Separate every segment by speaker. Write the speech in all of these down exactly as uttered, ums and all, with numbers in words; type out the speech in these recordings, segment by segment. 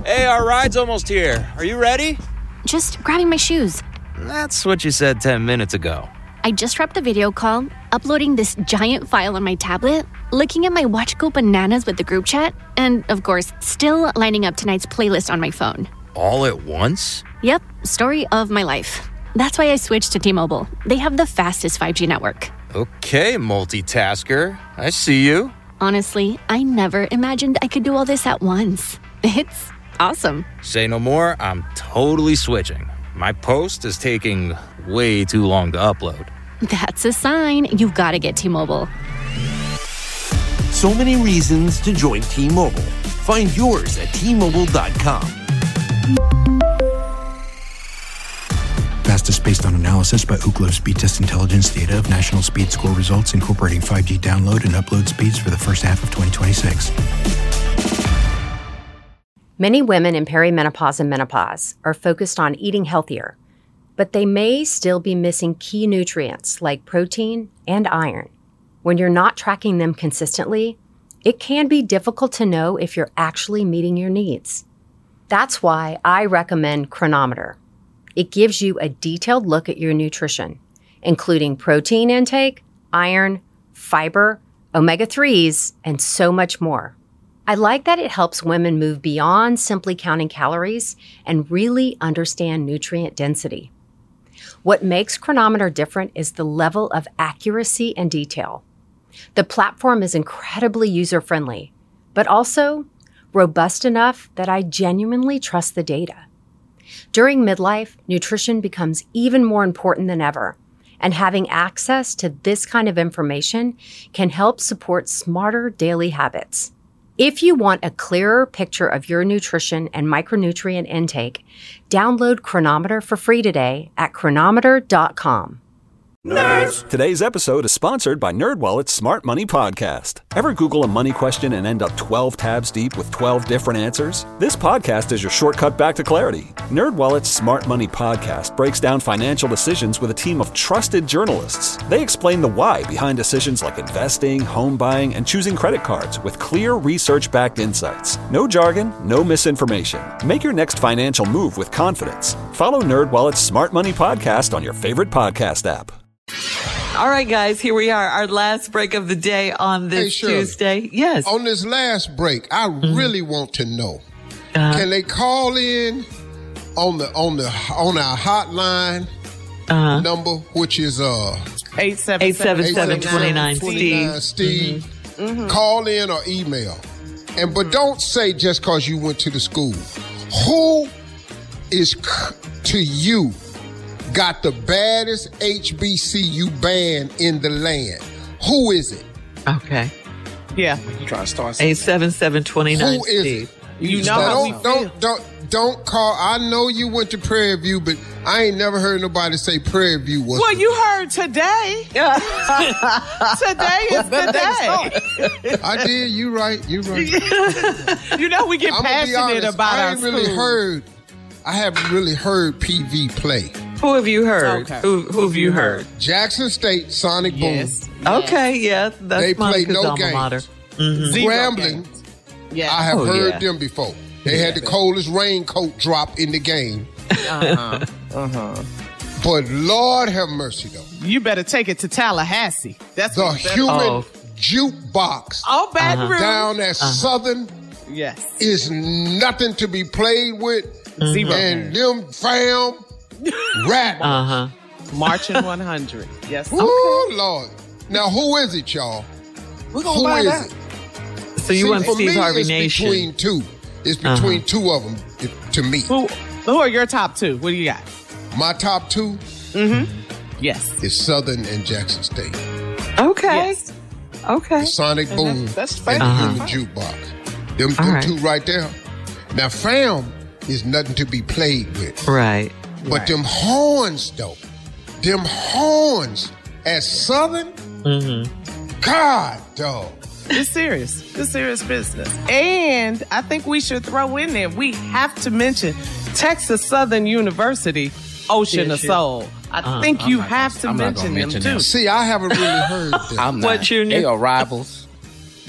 Speaker 1: Hey, our ride's almost here. Are you ready?
Speaker 2: Just grabbing my shoes.
Speaker 1: That's what you said ten minutes ago.
Speaker 2: I just wrapped the video call, uploading this giant file on my tablet, looking at my watch go bananas with the group chat, and, of course, still lining up tonight's playlist on my phone.
Speaker 1: All at once?
Speaker 2: Yep, story of my life. That's why I switched to T-Mobile. They have the fastest five G network.
Speaker 1: Okay, multitasker. I see you.
Speaker 2: Honestly, I never imagined I could do all this at once. It's awesome.
Speaker 1: Say no more, I'm totally switching. My post is taking way too long to upload.
Speaker 2: That's a sign you've got to get T-Mobile.
Speaker 3: So many reasons to join T-Mobile. Find yours at T Mobile dot com.
Speaker 4: Fastest based on analysis by Ookla Speed Test Intelligence data of national speed score results incorporating five G download and upload speeds for the first half of twenty twenty-six.
Speaker 5: Many women in perimenopause and menopause are focused on eating healthier, but they may still be missing key nutrients like protein and iron. When you're not tracking them consistently, it can be difficult to know if you're actually meeting your needs. That's why I recommend Cronometer. It gives you a detailed look at your nutrition, including protein intake, iron, fiber, omega threes, and so much more. I like that it helps women move beyond simply counting calories and really understand nutrient density. What makes Cronometer different is the level of accuracy and detail. The platform is incredibly user-friendly, but also robust enough that I genuinely trust the data. During midlife, nutrition becomes even more important than ever, and having access to this kind of information can help support smarter daily habits. If you want a clearer picture of your nutrition and micronutrient intake, download Cronometer for free today at cronometer dot com.
Speaker 6: Nerds! Today's episode is sponsored by NerdWallet's Smart Money Podcast. Ever Google a money question and end up twelve tabs deep with twelve different answers? This podcast is your shortcut back to clarity. NerdWallet's Smart Money Podcast breaks down financial decisions with a team of trusted journalists. They explain the why behind decisions like investing, home buying, and choosing credit cards with clear research-backed insights. No jargon, no misinformation. Make your next financial move with confidence. Follow NerdWallet's Smart Money Podcast on your favorite podcast app.
Speaker 7: All right, guys, here we are, our last break of the day on this
Speaker 8: hey,
Speaker 7: Tuesday. Yes.
Speaker 8: On this last break, I mm-hmm. really want to know, uh-huh. can they call in on the on the on our hotline uh-huh. number, which is uh
Speaker 7: eight seven seven, two nine, Steve.
Speaker 8: Steve. Mm-hmm. Mm-hmm. Call in or email. And but don't say just because you went to the school. Who is to you got the baddest H B C U band in the land? Who is it?
Speaker 7: Okay. Yeah.
Speaker 9: You trying to start
Speaker 7: eight seven seven, two nine,
Speaker 8: Who is
Speaker 7: Steve.
Speaker 8: it?
Speaker 7: You know
Speaker 8: now,
Speaker 7: how
Speaker 8: don't,
Speaker 7: we
Speaker 8: don't,
Speaker 7: feel.
Speaker 8: don't, don't call. I know you went to Prairie View, but I ain't never heard nobody say Prairie View was.
Speaker 7: Well, you heard today. Today is the day.
Speaker 8: I did. You right. You right.
Speaker 7: You know we get
Speaker 8: I'm
Speaker 7: passionate about
Speaker 8: I
Speaker 7: our
Speaker 8: ain't really
Speaker 7: school.
Speaker 8: heard. I haven't really heard P V play.
Speaker 7: Who have you heard?
Speaker 9: Okay.
Speaker 7: Who, who have you heard?
Speaker 8: Jackson State, Sonic
Speaker 9: Yes.
Speaker 8: Boom.
Speaker 9: yes.
Speaker 7: Okay, yeah, that's
Speaker 8: They play
Speaker 7: Monica's
Speaker 8: no
Speaker 7: alma
Speaker 8: games.
Speaker 7: mater. Mm-hmm.
Speaker 8: Grambling,
Speaker 9: Yeah.
Speaker 8: I have
Speaker 7: Oh,
Speaker 8: heard
Speaker 7: yeah.
Speaker 8: them before. They had the coldest raincoat drop in the game.
Speaker 9: Uh-huh. Uh-huh.
Speaker 8: But Lord have mercy, though.
Speaker 9: You better take it to Tallahassee. That's
Speaker 8: The
Speaker 9: what you better-
Speaker 8: human
Speaker 7: Oh.
Speaker 8: jukebox
Speaker 9: Oh, Baton
Speaker 7: Uh-huh.
Speaker 9: Rouge.
Speaker 8: down at Southern
Speaker 9: Yes.
Speaker 8: is nothing to be played with.
Speaker 9: Zero.
Speaker 8: And them fam rap.
Speaker 7: Uh-huh.
Speaker 9: Marching one hundred. Yes.
Speaker 8: Oh, Lord. Now, who is it, y'all?
Speaker 9: We're going to
Speaker 8: Who
Speaker 9: find
Speaker 8: is
Speaker 9: out.
Speaker 8: it?
Speaker 7: So you
Speaker 8: See,
Speaker 7: want
Speaker 8: for
Speaker 7: Steve
Speaker 8: me,
Speaker 7: Harvey
Speaker 8: it's
Speaker 7: Nation.
Speaker 8: between two. It's between
Speaker 7: Uh-huh.
Speaker 8: two of them it- to me.
Speaker 9: Who, who are your top two? What do you got?
Speaker 8: My top two
Speaker 9: Mm-hmm. Yes.
Speaker 8: is Southern and Jackson State.
Speaker 7: Okay.
Speaker 9: Yes.
Speaker 7: Okay.
Speaker 8: The Sonic
Speaker 9: And
Speaker 8: Boom
Speaker 9: that's- that's
Speaker 8: and
Speaker 9: fair.
Speaker 8: the
Speaker 7: Uh-huh.
Speaker 8: Human Jukebox. Them,
Speaker 7: All
Speaker 8: them
Speaker 7: right.
Speaker 8: two right there. Now, fam is nothing to be played with.
Speaker 7: Right.
Speaker 8: But
Speaker 9: Right.
Speaker 8: them horns, though. Them horns at Southern,
Speaker 7: Mm-hmm.
Speaker 8: God, dog.
Speaker 9: It's serious. It's serious business. And I think we should throw in there, we have to mention Texas Southern University, Ocean
Speaker 7: Yeah,
Speaker 9: of
Speaker 7: sure.
Speaker 9: Soul. I
Speaker 7: Uh,
Speaker 9: think
Speaker 7: I'm
Speaker 9: you
Speaker 7: not
Speaker 9: have
Speaker 7: gonna-
Speaker 9: to
Speaker 7: I'm not
Speaker 9: mention
Speaker 7: gonna
Speaker 9: them
Speaker 7: mention
Speaker 9: too.
Speaker 7: them.
Speaker 8: See, I haven't really heard them.
Speaker 7: I'm not. What's your
Speaker 10: They
Speaker 7: new-
Speaker 10: are rivals.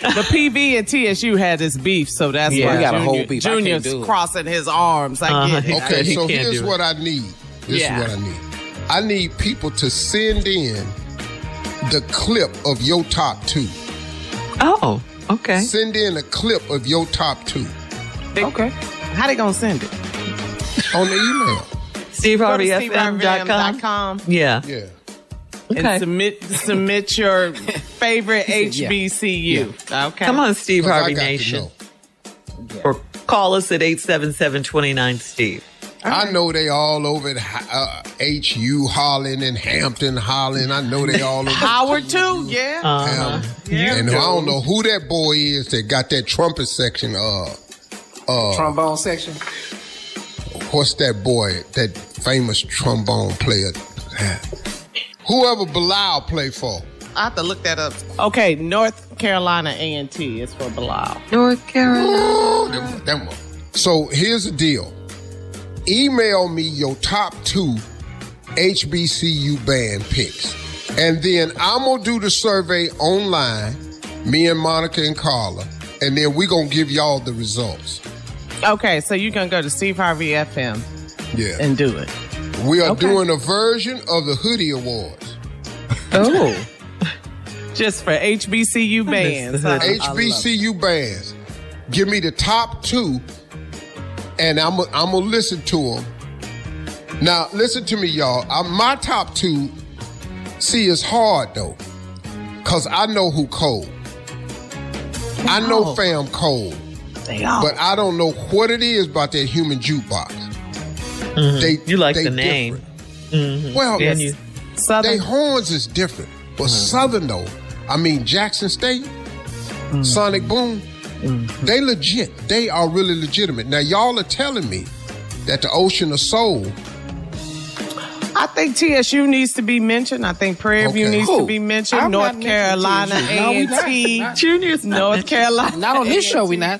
Speaker 9: The P V and T S U had this beef, so that's
Speaker 10: Yeah,
Speaker 9: why
Speaker 10: we got a
Speaker 9: Junior,
Speaker 10: whole beef. I can't
Speaker 9: Junior's
Speaker 10: do it.
Speaker 9: crossing his arms. I
Speaker 10: Uh-huh.
Speaker 9: get it.
Speaker 8: Okay,
Speaker 10: He
Speaker 8: so
Speaker 10: can't
Speaker 8: here's
Speaker 10: do it.
Speaker 8: what I need. This
Speaker 9: Yeah.
Speaker 8: is what I need. I need people to send in the clip of your top two.
Speaker 11: Oh, okay.
Speaker 8: Send in a clip of your top two
Speaker 10: Okay.
Speaker 9: How they gonna send it?
Speaker 8: on the email.
Speaker 11: Steve
Speaker 9: Go to
Speaker 11: Harvey
Speaker 9: steve
Speaker 11: F M
Speaker 9: harvey
Speaker 11: dot
Speaker 9: f m dot
Speaker 11: com.
Speaker 9: com
Speaker 11: Yeah.
Speaker 8: Yeah.
Speaker 11: Okay.
Speaker 9: and submit submit your favorite H B C U. Okay.
Speaker 11: Come on, Steve
Speaker 8: 'Cause I
Speaker 11: Harvey
Speaker 8: got to
Speaker 11: Nation.
Speaker 8: know.
Speaker 11: Or call us at eight seven seven, two nine, Steve.
Speaker 8: I know they all over at uh, H U Holland and Hampton Holland. I know they all over
Speaker 9: Howard too, yeah.
Speaker 11: Uh-huh.
Speaker 8: Um, and I don't know who that boy is that got that trumpet section. Uh, uh,
Speaker 10: Trombone section.
Speaker 8: what's that boy? That famous trombone player. Whoever Bilal play for.
Speaker 9: I have to look that up. Okay, North Carolina A and T is for Bilal.
Speaker 11: North Carolina.
Speaker 8: Ooh, them- them one. So here's the deal. Email me your top two H B C U band picks. And then I'm going to do the survey online, me and Monica and Carla, and then we're going to give y'all the results.
Speaker 9: Okay, so you can go to Steve Harvey F M
Speaker 8: Yeah.
Speaker 9: and do it.
Speaker 8: We are
Speaker 9: Okay.
Speaker 8: doing a version of the Hoodie Awards.
Speaker 11: Oh.
Speaker 9: Just for H B C U bands. huh?
Speaker 8: H B C U bands. Give me the top two, and I'm going I'm to listen to them. Now, listen to me, y'all. I, my top two, see, it's hard, though, because I know who Cole. I know
Speaker 9: Oh.
Speaker 8: Fam Cole,
Speaker 9: They are.
Speaker 8: but I don't know what it is about that human jukebox.
Speaker 11: Mhm.
Speaker 8: They,
Speaker 11: You like
Speaker 8: they
Speaker 11: the name.
Speaker 8: different.
Speaker 11: Mhm.
Speaker 8: Well,
Speaker 11: And you-
Speaker 9: Southern.
Speaker 8: they horns is different, but Southern though. I mean Jackson State, Sonic Boom, they legit. They are really legitimate. Now y'all are telling me that the Ocean of Soul.
Speaker 9: I think T S U needs to be mentioned. I think Prairie View
Speaker 8: Okay.
Speaker 9: needs
Speaker 10: Who?
Speaker 9: to be mentioned.
Speaker 10: I'm
Speaker 9: North
Speaker 10: not
Speaker 9: Carolina
Speaker 10: mentioning T S U. No,
Speaker 9: A
Speaker 10: we
Speaker 9: and
Speaker 10: not.
Speaker 9: T.
Speaker 10: Not-
Speaker 11: Junior's not
Speaker 9: North
Speaker 11: mentioned.
Speaker 9: Carolina.
Speaker 10: Not on this show, we not.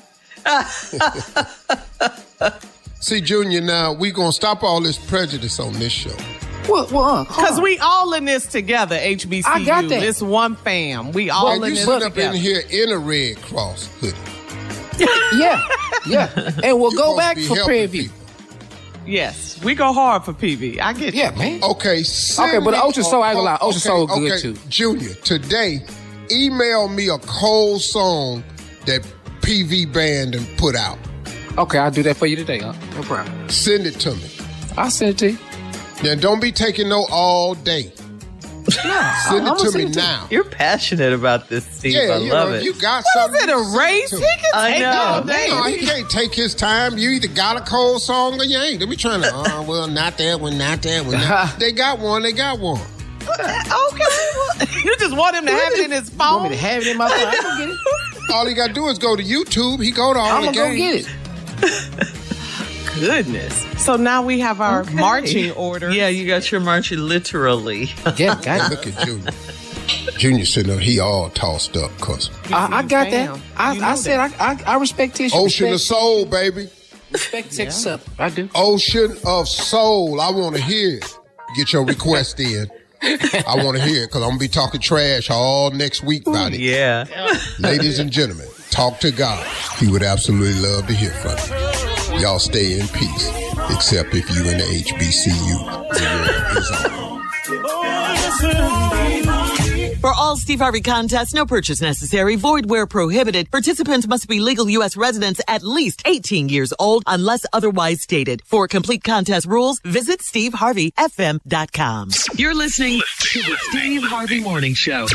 Speaker 8: See, Junior, now we gonna stop all this prejudice on this show.
Speaker 10: What? What?
Speaker 9: Because we all in this together, H B C U.
Speaker 10: I got that.
Speaker 9: This one fam. We all
Speaker 8: And
Speaker 9: in
Speaker 8: you
Speaker 9: this
Speaker 8: sit up
Speaker 9: together.
Speaker 8: in here in a Red Cross hoodie.
Speaker 10: Yeah, yeah. And we'll
Speaker 8: You
Speaker 10: go
Speaker 8: supposed
Speaker 10: back
Speaker 8: to be
Speaker 10: for
Speaker 8: helping
Speaker 10: Prairie View.
Speaker 8: people.
Speaker 9: Yes, we go hard for P V. I get
Speaker 10: Yeah,
Speaker 9: you.
Speaker 10: man.
Speaker 8: Okay, send
Speaker 10: Okay, but
Speaker 8: me-
Speaker 10: Ocean Soul, I ain't gonna lie, Ocean
Speaker 8: okay,
Speaker 10: Soul good
Speaker 8: okay.
Speaker 10: too.
Speaker 8: Junior, today, email me a Cole song that P V Band and put out.
Speaker 10: Okay, I'll do that for you today. Huh? No problem.
Speaker 8: Send it to me.
Speaker 10: I'll send it to you.
Speaker 8: Now, don't be taking no all day. Send
Speaker 10: I'm
Speaker 8: it
Speaker 10: gonna
Speaker 8: to
Speaker 10: send
Speaker 8: me
Speaker 10: it to you.
Speaker 8: now.
Speaker 11: You're passionate about this, Steve.
Speaker 8: Yeah,
Speaker 11: I
Speaker 8: you
Speaker 11: love
Speaker 8: know,
Speaker 11: it.
Speaker 8: if you got
Speaker 9: What
Speaker 8: something.
Speaker 9: is it, a
Speaker 8: send
Speaker 9: race?
Speaker 8: to
Speaker 9: He
Speaker 8: me.
Speaker 9: can
Speaker 11: I
Speaker 9: take
Speaker 11: know.
Speaker 9: all
Speaker 8: No,
Speaker 9: day.
Speaker 8: he can't take his time. You either got a Cole song or you ain't. They be trying to, oh, well, not that one, not that one. Not. They got one, they got one.
Speaker 9: Okay. well, You just want him to have it in his phone?
Speaker 10: Want me to have it in my phone? I'm gonna get it.
Speaker 8: All he got to do is go to YouTube. He go to all
Speaker 10: I'm
Speaker 8: the
Speaker 10: gonna go
Speaker 8: games.
Speaker 10: get it.
Speaker 9: Goodness. So now we have our
Speaker 11: Okay.
Speaker 9: marching order.
Speaker 11: Yeah, you got your marching literally.
Speaker 10: Yeah, got it.
Speaker 8: Look at Junior. Junior sitting there, he all tossed up. Cause
Speaker 10: I, I got that.
Speaker 9: Bam.
Speaker 10: I,
Speaker 9: You know
Speaker 10: I said I, I, I respect Tish.
Speaker 8: Ocean of
Speaker 10: respect,
Speaker 8: Soul, baby.
Speaker 10: respect Texas up. I do.
Speaker 8: Ocean of Soul. I want to hear it. Get your request in. I want to hear it because I'm going to be talking trash all next week about it.
Speaker 11: Yeah.
Speaker 8: Ladies and gentlemen, talk to God. He would absolutely love to hear from you. Y'all stay in peace, except if you in the H B C U. The world is on.
Speaker 11: For all Steve Harvey contests, no purchase necessary, void where prohibited. Participants must be legal U S residents at least eighteen years old unless otherwise stated. For complete contest rules, visit steve harvey f m dot com. You're listening to the Steve Harvey Morning Show.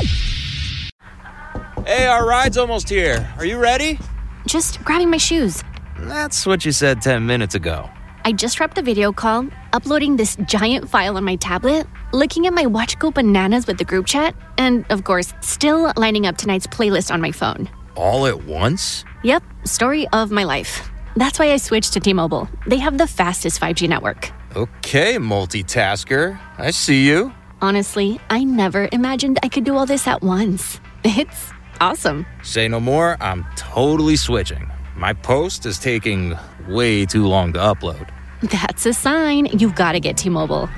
Speaker 1: Hey, our ride's almost here. Are you ready?
Speaker 2: Just grabbing my shoes.
Speaker 1: That's what you said ten minutes ago.
Speaker 2: I just wrapped a video call, uploading this giant file on my tablet, looking at my Watch Go Bananas with the group chat, and, of course, still lining up tonight's playlist on my phone.
Speaker 1: All at once?
Speaker 2: Yep, story of my life. That's why I switched to T-Mobile. They have the fastest five G network.
Speaker 1: Okay, multitasker. I see you.
Speaker 2: Honestly, I never imagined I could do all this at once. It's awesome.
Speaker 1: Say no more, I'm totally switching. My post is taking way too long to upload.
Speaker 2: That's a sign you've got to get T-Mobile.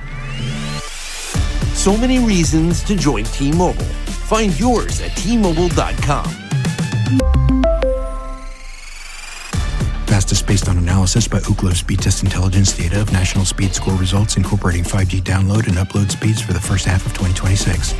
Speaker 3: So many reasons to join T-Mobile. Find yours at T Mobile dot com.
Speaker 4: based on analysis by Ookla Speed Test Intelligence data of national speed score results incorporating five G download and upload speeds for the first half of twenty twenty-six.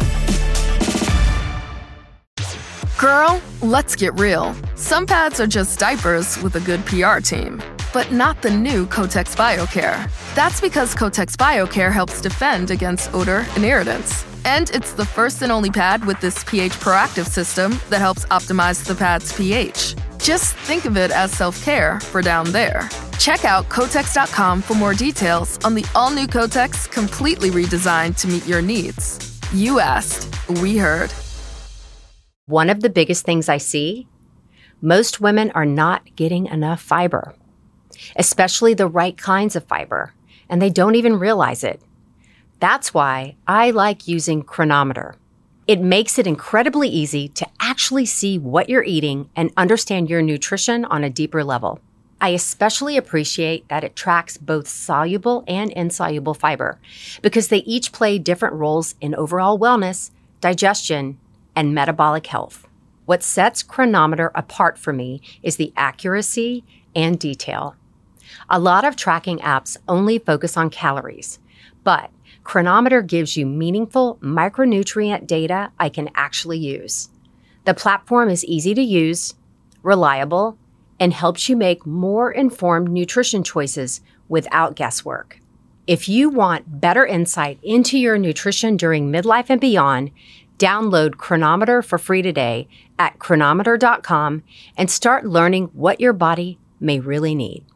Speaker 12: Girl, let's get real. Some pads are just diapers with a good P R team, but not the new Kotex BioCare. That's because Kotex BioCare helps defend against odor and irritants. And it's the first and only pad with this pH proactive system that helps optimize the pad's pH. Just think of it as self-care for down there. Check out Kotex dot com for more details on the all-new Kotex, completely redesigned to meet your needs. You asked, we heard.
Speaker 5: One of the biggest things I see, most women are not getting enough fiber, especially the right kinds of fiber, and they don't even realize it. That's why I like using Cronometer. It makes it incredibly easy to actually see what you're eating and understand your nutrition on a deeper level. I especially appreciate that it tracks both soluble and insoluble fiber because they each play different roles in overall wellness, digestion, and metabolic health. What sets Cronometer apart for me is the accuracy and detail. A lot of tracking apps only focus on calories, but Cronometer gives you meaningful micronutrient data I can actually use. The platform is easy to use, reliable, and helps you make more informed nutrition choices without guesswork. If you want better insight into your nutrition during midlife and beyond, download Cronometer for free today at cronometer dot com and start learning what your body may really need.